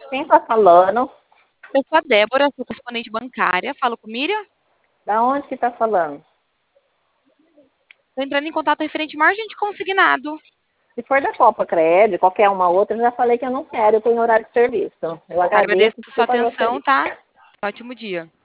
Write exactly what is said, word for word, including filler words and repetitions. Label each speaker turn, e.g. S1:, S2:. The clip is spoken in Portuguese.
S1: Quem tá falando?
S2: Eu sou a Débora, sou correspondente bancária. Falo com Miriam.
S1: Da onde que tá falando?
S2: Estou entrando em contato referente margem de consignado.
S1: Se for da Copa Cred, qualquer uma outra, eu já falei que eu não quero, eu tô em horário de serviço. Eu agradeço,
S2: Agradeço por sua
S1: desculpa meu
S2: atenção,
S1: serviço.
S2: tá? Ótimo dia.